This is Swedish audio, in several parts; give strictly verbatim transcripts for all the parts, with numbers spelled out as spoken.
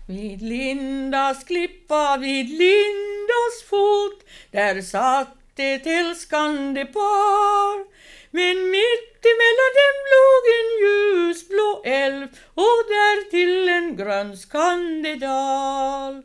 Vid Lindas klippa, vid Lindas fot, där satt ett älskande par. Men mitt emellan dem låg en ljusblå älv och därtill en grönskande dal.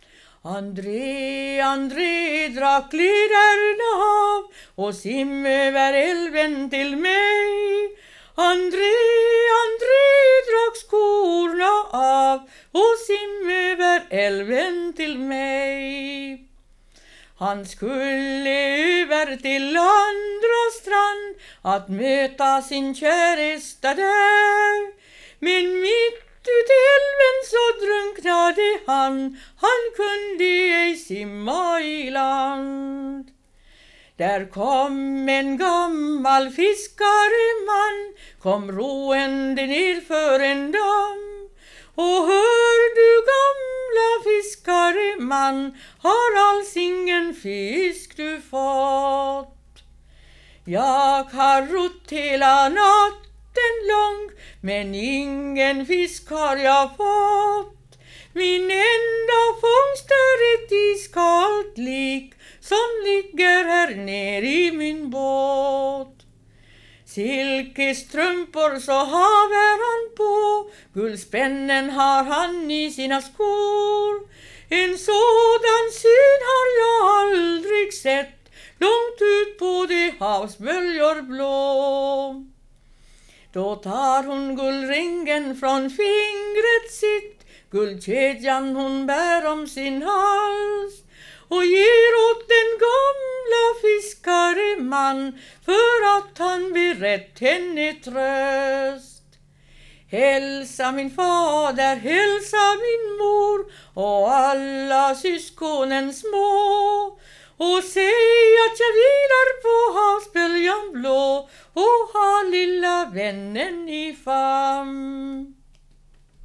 André, André, drack lederna av och sim över älven till mig. André, André, drack skorna av och sim över älven till mig. Han skulle över till andra strand att möta sin käresta där. Men mitt ut i älven så drunknade han, han kunde ej simma i land. Där kom en gammal fiskareman, kom roende ner för en damm. Och hör du gamla fiskareman, har alls ingen fisk du fått. Jag har rott hela natten lång, men ingen fisk har jag fått. Min enda fångst är ett iskallt lik som ligger här ner i min båt. Silkestrumpor så haver han på, guldspännen har han i sina skor. En sådan syn har jag aldrig sett, långt ut på de havsböljor blå. Då tar hon guldringen från fingret sitt, guldkedjan hon bär om sin hals, och ger åt den gamla fiskareman för att han berett henne tröst. Hälsa min fader, hälsa min mor och alla syskonen små, och säg att jag vilar på havsböljan blå och har lilla vännen